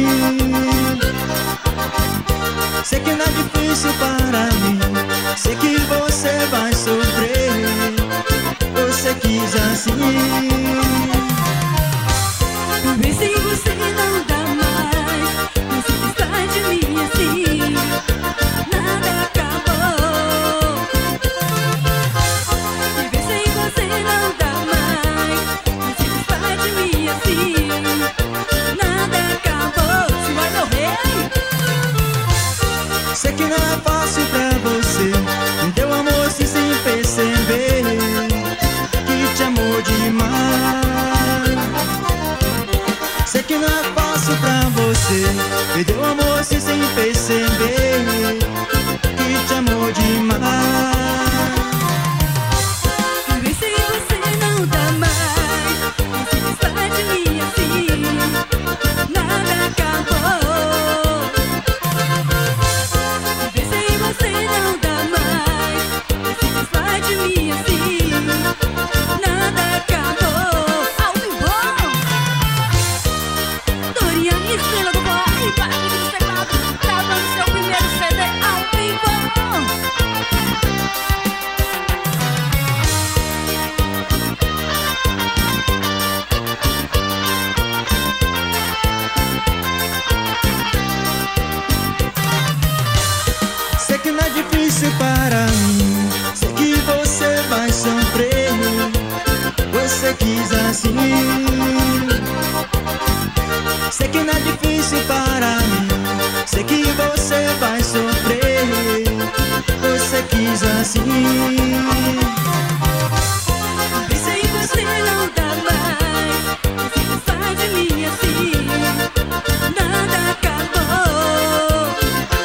Sei que não é difícil para mim, sei que você vai sofrer. Você quis assim. Vê se você não dá mais, não se desfaz de mim assim. Nada acabou. Vê se você não dá mais, não se desfaz de mim assim. Nada acabou. Você vai morrer. Sei que não é fácil pra você, me deu amor assim sem perceber que te amou demais. Sei que não é fácil pra você, me deu amor assim sem perceber que te amou demais. Vê se você não dá mais, não se desfaz de mim assim. Nada acabou. Vê se você não dá mais, não se desfaz de mim assim. Nada acabou. Ao vivo, Doriane, estrela do rock, para de teclado, gravando seu primeiro CD ao vivo. Sei que não é difícil para mim, sei que você vai sofrer. Você quis assim. Sei que não é difícil para mim, sei que você vai sofrer. Você quis assim. Vê se você não dá mais, não se desfaz de mim assim. Nada acabou.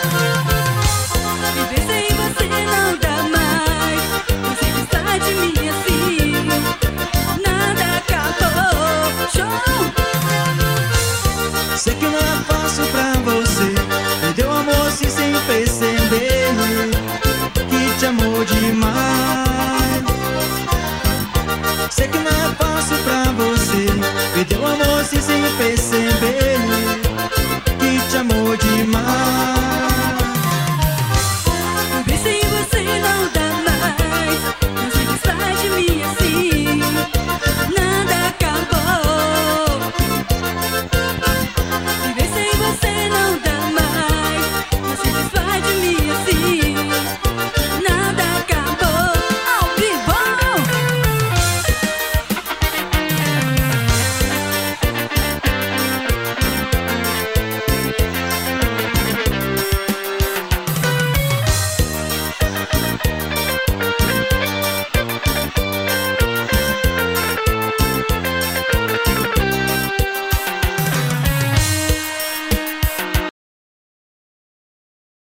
E vê se você não dá mais, não se desfaz de mim assim. Nada acabou. Show! Sei que não é fácil pra você, me deu amor assim sem perceber que te amou demais. Sei que não é fácil pra você, me deu amor assim sem perceber